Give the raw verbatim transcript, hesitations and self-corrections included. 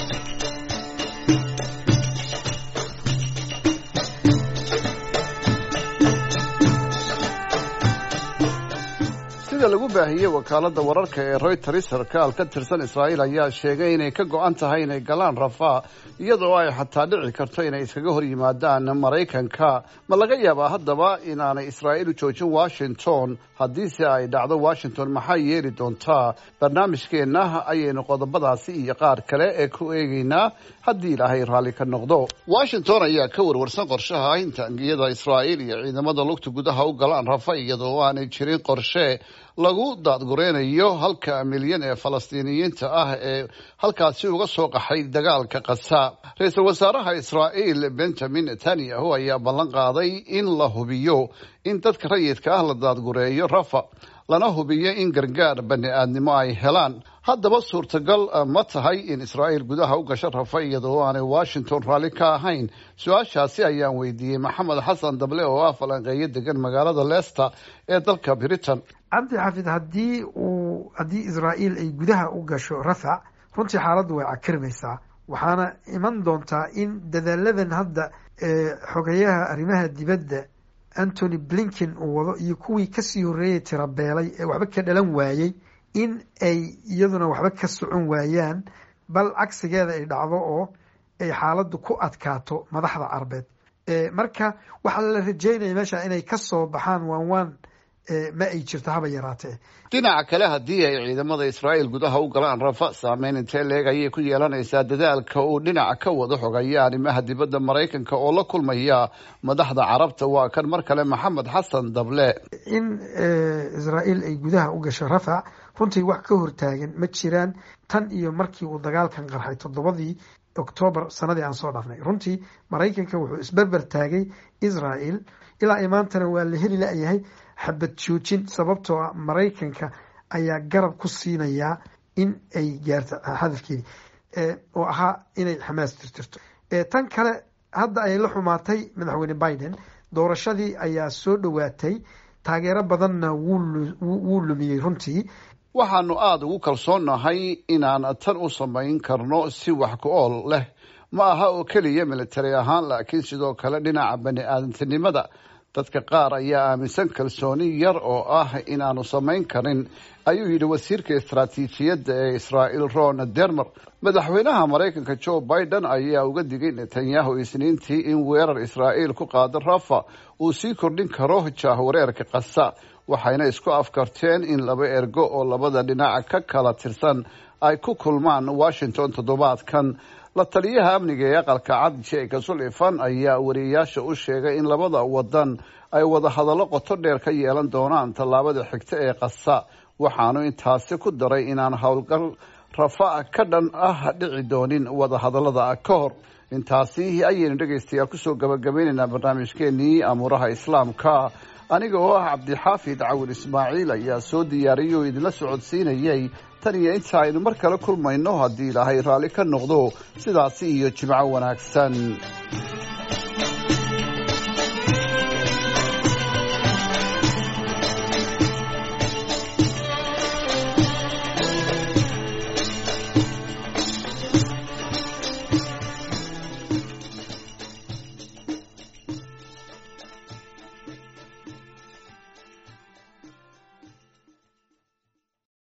sida lagu baahiyey wakaalada wararka ee Reuters, sarkaal ka tirsan Israa'iil ayaa sheegay inay ka go'an tahay inay galaan Rafah iyadoo ay xataa dhici karto inay iskaga hor yimaadaan Maraykanka. Ma laga yaabaa haddaba inaanay Israa'iil u joojin Washington? haddiise ay dhacdo Washington maxay yeeli doontaa? barnaamijkeena ayaynu qodobadaasi iyo qaar kale ee ku eegaynaa haddii Ilaahay raalli ka noqdo. Washington ayaa ka warwarsan qorshaha in taangiyada Israa'iil iyo ciidamada lugta gudaha u galaan Rafah iyadoo aanay jirin qorshe lagu daadgureynayo halka milyan ee Falastiiniyiinta ah ee halkaasi uga soo qaxay dagaalka Gaza. Ra'iisul Wasaaraha Israa'iil Benjamin Netanyahu ayaa ballan qaaday in la hubiyo in dadka rayidka ah la daadgureeyo Rafah, lana hubiyo in gargaar bani'aadnimo ay helaan. haddaba suurtagal ma tahay in Israa'iil gudaha u gasho Rafah iyadoo aanay Washington raalli ka ahayn? su-aashaasi ayaan weydiiyey Maxamed Xasan Dable oo ah falanqeeye degan magaalada Leicester ee dalka Britain. cabdi xafid haddii uu haddii Israa'iil ay gudaha u gasho Rafah, runtii xaaladdu way cakirmaysaa, waxaana iman doontaa in dadaaladan hadda ee xogayaha arrimaha dibadda Anthony Blinken uu wado iyo kuwii kasii horreeyay tirabeelay ee waxba ka dhalan waayey in ay iyaduna waxba ka socon waayaan, bal cagsigeeda ay dhacdo oo ay xaaladdu ku adkaato madaxda Carbeed. marka waxaa la rajeynaya meesha inay ka soo baxaan waan waan ma ay jirto haba yaraatee. dhinaca kale, haddii ay ciidamada Israa'iil gudaha u galaan Rafah, saameyn intee leeg ayay ku yeelanaysaa dadaalka uu dhinaca ka wado xogaya arrimaha dibadda Maraykanka oo la kulmaya madaxda Carabta? waa kan mar kale Maxamed Xasan Dable. in Israa'iil ay gudaha u gasho Rafah runtii wax ka hortaagan ma jiraan tan iyo markii uu dagaalkan qarxay toddobadii October sanadii aan soo dhaafnay. runtii Maraykanka wuxuu isberber taagay Israa'iil ilaa imaantana waa la heli la'yahay xabad joojin, sababtoo ah Maraykanka ayaa garab ku siinaya in ay gaarto hadafkeedii oo ahaa inay Xamaas tirtirto. tan kale hadda ay la xumaatay madaxweyne Biden, doorashadii ayaa soo dhowaatay, taageero badanna wuu lumiyey. runtii waxaanu aada ugu kalsoonnahay inaan tan u samayn karno si wax ku ool leh, ma aha oo keliya militari ahaan laakiin sidoo kale dhinaca bani-aadantinimada. dadka qaar ayaa aaminsan kalsooni yar oo ah inaanu samayn karin, ayuu yidhi wasiirka istaraatiijiyadda ee Israa'iil Ron Dermer. madaxweynaha Maraykanka Joe Biden ayaa uga digay Netanyahu isniintii in weerar Israa'iil ku qaado Rafah uu sii kordhin karo jahwareerka Gaza, waxayna isku afkarteen in laba ergo oo labada dhinac ka kala tirsan ay ku kulmaan Washington toddobaadkan. la taliyaha amniga ee aqalka cad Jake Sullivan ayaa wariyaasha u sheegay in labada wadan ay wada hadallo qoto dheer ka yeelan doonaan tallaabada xigta ee Gaza, waxaanu intaasi ku daray inaan howlgal Rafah ka dhan ah dhici doonin wada hadallada ka hor. intaasi ayaynu dhegaystayaal kusoo gabagabaynaynaa barnaamijkeenii amuuraha islaamka. aniga oo ah Cabdixaafid Cawil Ismaaciil ayaa soo diyaariyay oo idinla socodsiinayay. tan iyo inta aynu mar kale kulmayno haddii Ilaahay raalli ka noqdo, sidaasi iyo jimco wanaagsan.